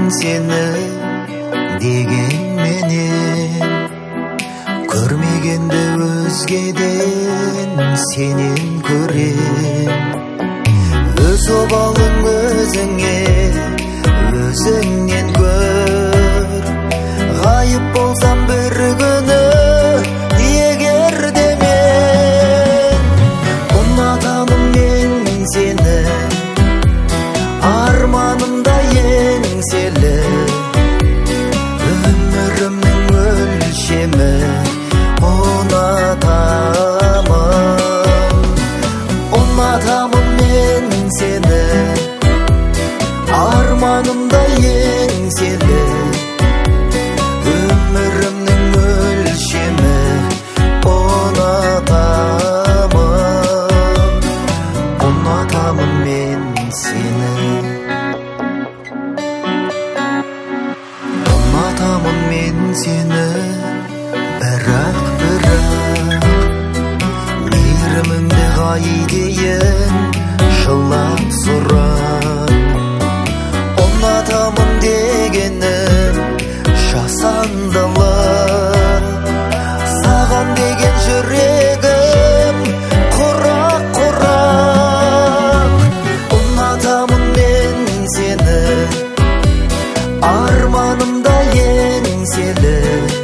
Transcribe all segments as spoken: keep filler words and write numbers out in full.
seni degenmenен көрмегенде өзгеден сенен көрем өз обалың өзіңе өзіңнен көр ғайып болсам бір күні егер де мен ұнатамын мен сені арманымда еңселі өмірімнің өлшемі ұнатамын ұнатамын мен сені арманымда еңселі өмірімнің өлшемі ұнатамын ұнатамын мен сені ұнатамын мен сені бірақ бірақ мейіріміңді қайдейін жылап сұрап ұнатамын дегенім жасандылық саған деген жүрегім құрақ құрақ ұнатамын мен сені арманымда еңселі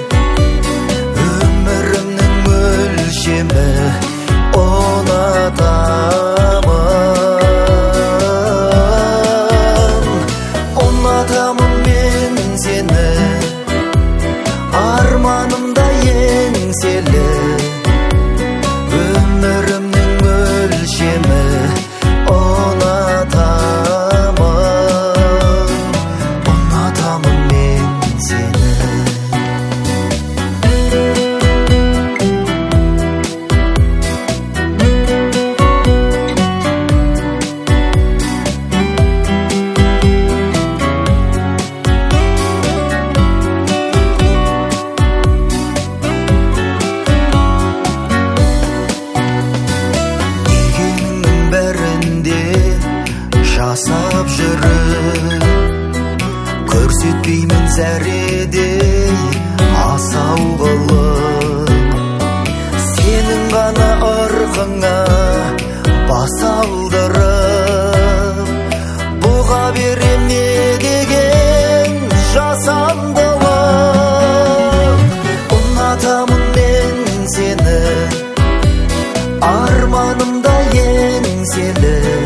өмірімнің өлшемі ұнатамын ұнатамын мен сені арманымда еңселі өмірімнің өлшемі ұнатамын ұнатамын мен сені жасап жүріп көрсетпеймін зәредей асау қылып сенің ғана ырқыңа бас алдырып бұға берем не деген жасандылық ұнатамын мен сені арманымда еңселі